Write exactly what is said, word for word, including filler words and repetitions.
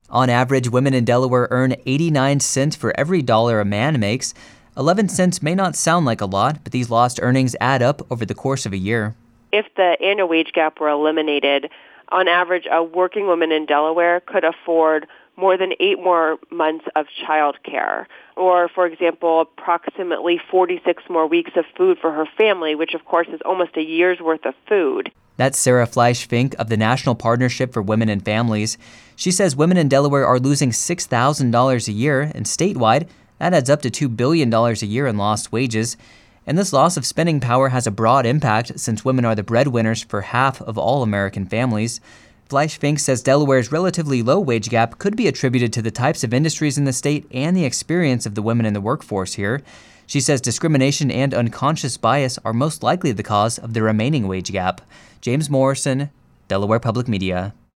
On average, women in Delaware earn eighty-nine cents for every dollar a man makes. eleven cents may not sound like a lot, but these lost earnings add up over the course of a year. If the annual wage gap were eliminated, on average, a working woman in Delaware could afford more than eight more months of child care, or, for example, approximately forty-six more weeks of food for her family, which, of course, is almost a year's worth of food. That's Sarah Fleisch-Fink of the National Partnership for Women and Families. She says women in Delaware are losing six thousand dollars a year, and statewide, that adds up to two billion dollars a year in lost wages. And this loss of spending power has a broad impact since women are the breadwinners for half of all American families. Fleisch-Fink says Delaware's relatively low wage gap could be attributed to the types of industries in the state and the experience of the women in the workforce here. She says discrimination and unconscious bias are most likely the cause of the remaining wage gap. James Morrison, Delaware Public Media.